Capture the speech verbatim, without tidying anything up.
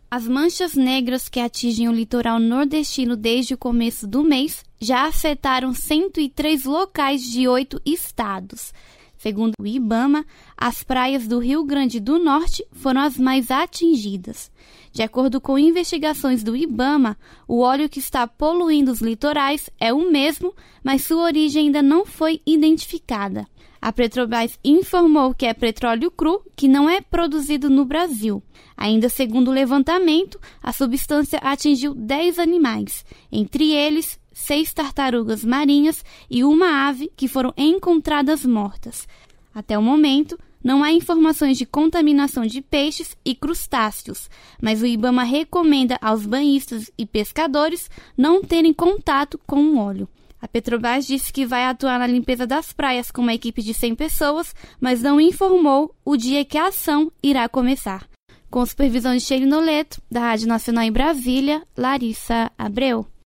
As manchas negras que atingem o litoral nordestino desde o começo do mês já afetaram cento e três locais de oito estados. Segundo o IBAMA, as praias do Rio Grande do Norte foram as mais atingidas. De acordo com investigações do IBAMA, o óleo que está poluindo os litorais é o mesmo, mas sua origem ainda não foi identificada. A Petrobras informou que é petróleo cru que não é produzido no Brasil. Ainda segundo o levantamento, a substância atingiu dez animais, entre eles seis tartarugas marinhas e uma ave que foram encontradas mortas. Até o momento, não há informações de contaminação de peixes e crustáceos, mas o IBAMA recomenda aos banhistas e pescadores não terem contato com o óleo. A Petrobras disse que vai atuar na limpeza das praias com uma equipe de cem pessoas, mas não informou o dia que a ação irá começar. Com supervisão de Sheila Noleto, da Rádio Nacional em Brasília, Larissa Abreu.